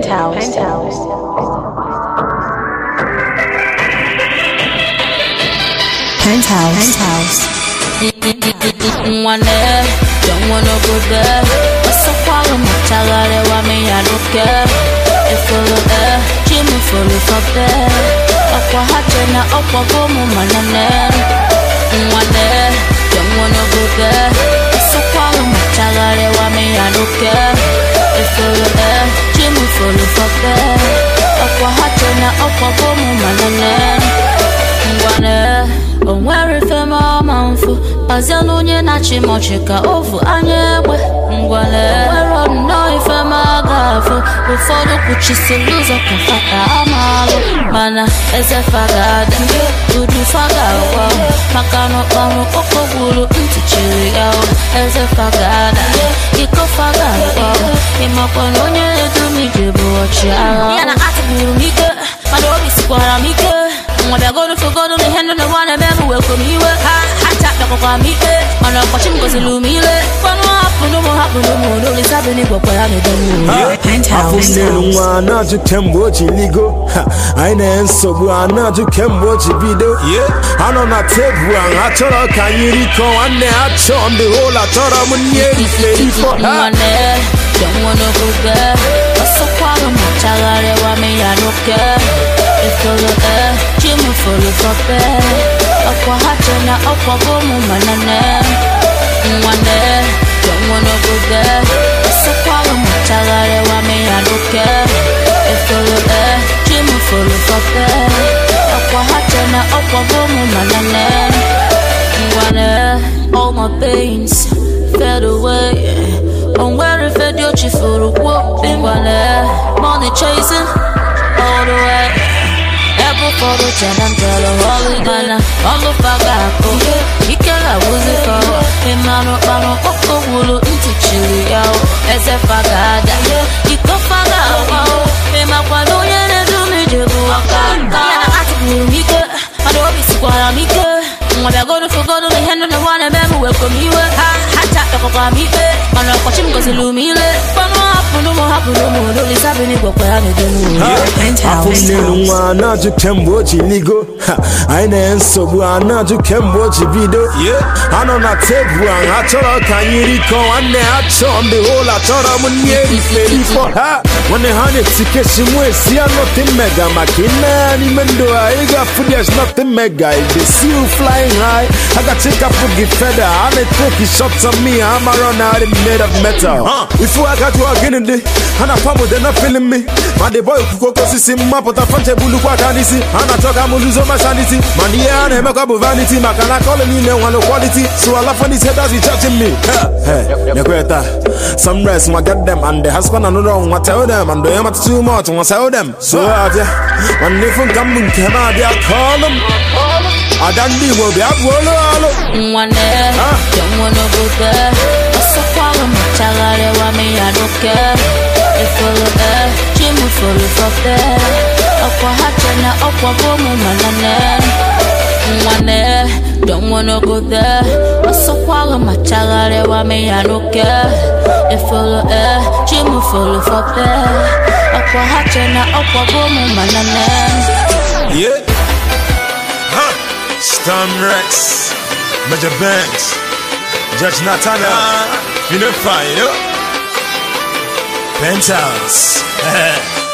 Penthouse. Don't wanna go there. What's so far on my child? I mean, I don't care. If you're there, Jimmy full of there. Aqua Hatchana, Aqua Bomo, Manane. Don't wanna go there. What's so far on my child? I mean, I don't care. If you're there, Jimmy full of there. Aqua Hatchana, Aqua Bomo, Manane. Onwere ife mama mfu Pazia n'onye na-achị mọchịka ofu anya egbe ngwale onwere nnọọ ife magafu ụfọdụ kwuchisiri ụzọ ka faka amalụ mana eze fagada udu faga ụwa maka n'ọkpọrọ ụkọ gwuru ntụchiri ya eze fagada iko faga ụwa ịmakwa na onye edumije bụ ọchịagha ya na atụgburu m ike mana obi sikwara m ike I go to forget the hand on the one I ever welcome you. I tap the coca meat, and I'm watching because you me. But no happen, no, it's happening. But I Penthouse. I to Cambridge illegal. I know so good. I to Cambridge video. Yeah, I know not take one. I told her, can you recall one day? I told the whole I told her when you don't wanna go there. I'm so far from my child. I don't care. If you're there, Jimmy full of there. Aqua Hatchana, Aqua Bomo, Manane. Don't wanna go there. It's a problem, my child. I don't care. If you're there, Jimmy full of there. Aqua Hatchana, Aqua Bomo, Manane. All my pains fade away. On where if I do you for a walk, money chasing all the way. For the channel, tell her all the Ghana, all the Fagaco. He can't lose it for him. Mano, Wulu, into Chile, as a Fagada. He go Fagao, him up one million and do me, Jaguaka. I to Mika, I don't be square Mika. When I go to forget the hand on the one I ever welcome you. I tap the coca meat, man, I'm watching because you lumile. But no happen, no, it's happening. But I don't know. Not to Cambridge illegal. I know so good. Not to Cambridge video. Yeah, I know not take one. I told her, can you recall one day? I told the whole I told her when you ready for her. When the honey ticket, she went, see, I'm nothing mega. Makina, even though I got food, there's nothing mega. If they see you flying high, I got take a boogie feather. I let take shots on me. I'm around out made of metal. Before I got to again in the and I pump, they're not feeling me. My the boy who goes to see my but I punch a bulu quatanisi. And I talk, I'm losing my sanity. Mania and a make up of vanity. Macana calling me no one quality. So I laugh on his head as he touching me. Hey, Negreta. Some rest, my get them, and the husband and wrong. I tell them, and they am too much. I tell them. So when they from coming, come out, I call them. I don't will be up. One day, don't wanna go there. What's the problem? I don't care. If you're there, Jimmy full of there. Aqua Hatchana, Aqua Bomo, Manane. Don't wanna go there. What's the problem? I don't care. If you're there, Jimmy full of there. Aqua Hatchana, Aqua Bomo, Manane. Yeah. Stan Rex, Major Banks, Judge Natana, you know fine, Penthouse.